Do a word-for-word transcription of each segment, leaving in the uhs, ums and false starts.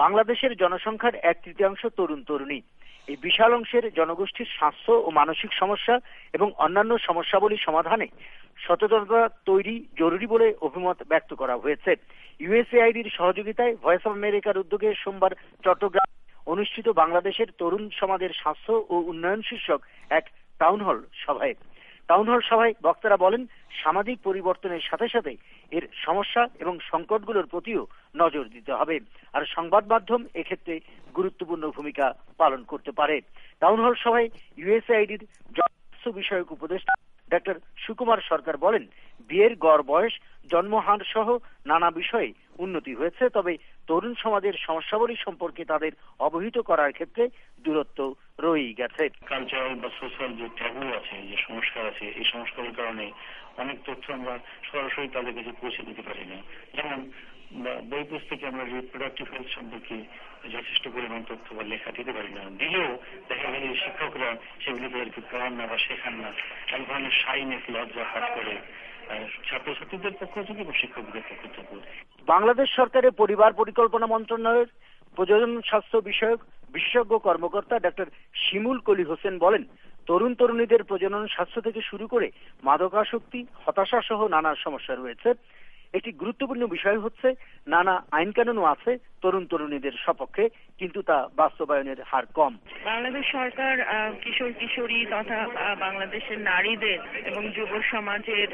বাংলাদেশের জনসংখ্যার এক তৃতীয়াংশ তরুণ তরুণী। এই বিশাল অংশের জনগোষ্ঠীর স্বাস্থ্য ও মানসিক সমস্যা এবং অন্যান্য সমস্যাবলী সমাধানে সচেতনতা তৈরি জরুরি বলে অভিমত ব্যক্ত করা হয়েছে। ইউএসএআইডির সহযোগিতায় ভয়েস অব আমেরিকার উদ্যোগে সোমবার চট্টগ্রাম অনুষ্ঠিত বাংলাদেশের তরুণ সমাজের স্বাস্থ্য ও উন্নয়ন শীর্ষক এক টাউন হল সভায় টাউন হল সভায় বক্তারা বলেন, সামাজিক পরিবর্তনের সাথে সাথে এর সমস্যা এবং সংকটগুলোর প্রতিও নজর দিতে হবে, আর সংবাদ মাধ্যম এক্ষেত্রে গুরুত্বপূর্ণ ভূমিকা পালন করতে পারে। টাউন হল সভায় ইউএসএআইডির জনস্বাস্থ্য বিষয়ক উপদেষ্টা ডাক্তার সুকুমার সরকার বলেন, বিয়ের গড় বয়স, জন্মহার সহ নানা বিষয়ে উন্নতি হয়েছে, তবে তরুণ সমাজের সমস্যাবলী সম্পর্কে তাদের অবহিত করার ক্ষেত্রে দূরত্ব রয়েই গেছে। কালচারাল বা সোশ্যাল যে ট্যাবু আছে, যে সংস্কার আছে, এই সংস্কারের কারণে অনেক তথ্য আমরা সরাসরি তাদের কাছে পৌঁছে দিতে পারি না। যেমন বই পুস্তকে আমরা রিপ্রোডাক্টিভ হেলথ সম্পর্কে যথেষ্ট পরিমাণ তথ্য বা লেখা দিতে পারি না। দিলেও দেখা গেলে শিক্ষকরা সেগুলি তাদেরকে পড়ান না বা শেখান না। এক ধরনের শাইনেস, লজ্জা কাজ করে ছাত্রছাত্রীদের পক্ষ থেকে এবং শিক্ষকদের পক্ষ থেকে। বাংলাদেশ সরকারের পরিবার পরিকল্পনা মন্ত্রণালয়ের প্রজনন স্বাস্থ্য বিষয়ক বিশেষজ্ঞ কর্মকর্তা ডাক্তার শিমুল কলি হোসেন বলেন, তরুণ তরুণীদের প্রজনন স্বাস্থ্য থেকে শুরু করে মাদকাসক্তি, হতাশা সহ নানা সমস্যা রয়েছে। একটি গুরুত্বপূর্ণ বিষয় হচ্ছে, নানা আইন কানুনও আছে তরুণ তরুণীদের সপক্ষে, কিন্তু তা বাস্তবায়নের হার কম। বাংলাদেশ সরকার কিশোর কিশোরী তথা বাংলাদেশের নারীদের এবং যুব সমাজের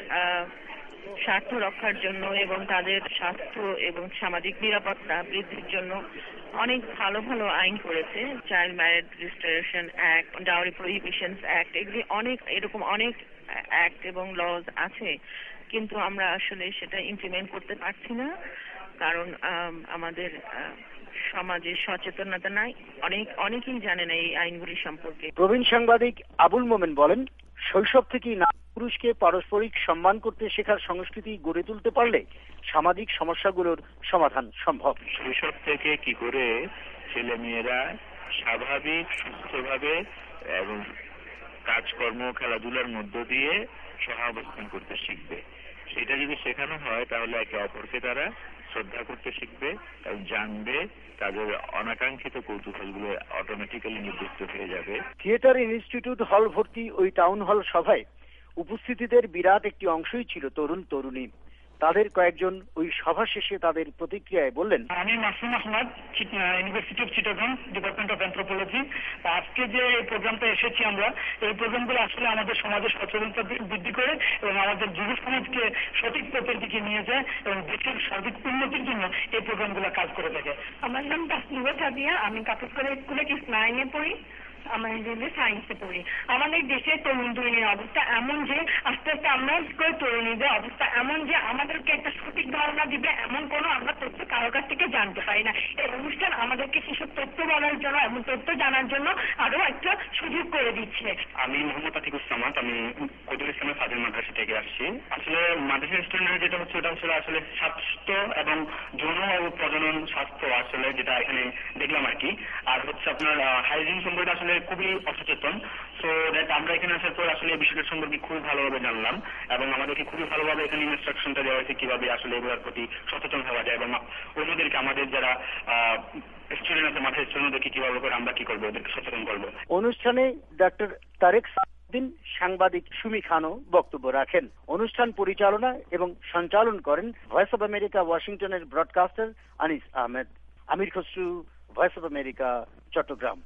স্বার্থ রক্ষার জন্য এবং তাদের স্বাস্থ্য এবং সামাজিক নিরাপত্তা বৃদ্ধির জন্য অনেক ভালো ভালো আইন করেছে। Child marriage registration act, dowry prohibitions act, এগুলি অনেক এরকম অনেক অ্যাক্ট এবং লজ আছে, কিন্তু আমরা আসলে সেটা ইমপ্লিমেন্ট করতে পারছি না, কারণ আমাদের সমাজে সচেতনতা নাই। অনেক অনেকেই জানে না এই আইনগুলি সম্পর্কে। প্রবীণ সাংবাদিক আবুল মোমেন বলেন, শৈশব থেকেই নারী পুরুষকে পারস্পরিক সম্মান করতে শেখার সংস্কৃতি গড়ে তুলতে পারলে সামাজিক সমস্যাগুলোর সমাধান সম্ভব। শৈশব থেকে কি করে ছেলে মেয়েরা স্বাভাবিক সুস্থভাবে এবং কাজকর্ম খেলাধুলার মধ্য দিয়ে সহাবস্থান করতে শিখবে, সেটা যদি শেখানো হয় তাহলে একে অপরকে তারা শ্রদ্ধা করতে শিখবে এবং জানবে, তাদের অনাকাঙ্ক্ষিত কৌতূহলগুলো অটোমেটিক্যালি নিবৃত্ত হয়ে যাবে। থিয়েটার ইনস্টিটিউট হল ভর্তি ওই টাউন হল সভায় উপস্থিতিদের বিরাট একটি অংশই ছিল তরুণ তরুণী। তাদের কয়েকজন ওই সভা শেষে তাদের প্রতিক্রিয়ায় বললেন, আমি Masum Ahmad, university of Chittagong, department of anthropology. আজকে যে এই প্রোগ্রামটা এসেছি আমরা, এই প্রোগ্রামগুলো আসলে আমাদের সমাজের সচেতনতা বৃদ্ধি করে এবং আমাদের যুব সমাজকে সঠিক পথের দিকে নিয়ে যায় এবং দেশের সার্বিক উন্নতির জন্য এই প্রোগ্রামগুলো কাজ করে থাকে। আমার নাম তাসনিবা সাদিয়া, আমি কাপুরকলা স্কুলে ক্লাস নাইনে পড়ি, আমার সায়েন্সে পড়ি। আমাদের দেশের তরুণ তরুণীর অবস্থা এমন যে আস্তে আস্তে আমরা তরুণীদের অবস্থা এমন যে আমাদেরকে একটা সঠিক ধারণা দিবে এমন কোনো আমরা তথ্য কারোর কাছ থেকে জানতে পারি না। এই অনুষ্ঠান আমাদেরকে সেসব তথ্য বলার জন্য এবং তথ্য জানার জন্য আরো একটা সুযোগ করে দিচ্ছে। আমি মোহাম্মদ আতিকুস সামাদ, আমি কদুল ইসলামের ফাজিল মাদ্রাসা থেকে আসছি। আসলে মাদ্রাসা স্টুডেন্টের যেটা হচ্ছে ওটা হচ্ছে আসলে স্বাস্থ্য এবং যৌন ও প্রজনন স্বাস্থ্য আসলে যেটা এখানে দেখলাম আর কি। আর হচ্ছে আপনার হাইজিন সম্পর্কে আসলে খুবই অসচেতন। সো দ্যাট আমরা এখানে আসার পর আসলে এই বিষয়টা সম্পর্কে খুবই ভালোভাবে জানলাম এবং আমাদেরকে খুবই ভালোভাবে এখানে ইনস্ট্রাকশনটা দেওয়া হয়েছে কিভাবে আসলে এগুলোর প্রতি সচেতন হওয়া যায় এবং অন্যদেরকে, আমাদের যারা স্টুডেন্ট আছে মাঠের স্টুডেন্টদেরকে কিভাবে করে আমরা কি করবো, ওদেরকে সচেতন করবো। অনুষ্ঠানে ডাক্তার তারেক সালাউদ্দিন, সাংবাদিক সুমি খানও বক্তব্য রাখেন। অনুষ্ঠান পরিচালনা এবং সঞ্চালন করেন ভয়েস অব আমেরিকা ওয়াশিংটনের broadcaster Anis Ahmed. Amir Khasru, voice of America, Chittagong.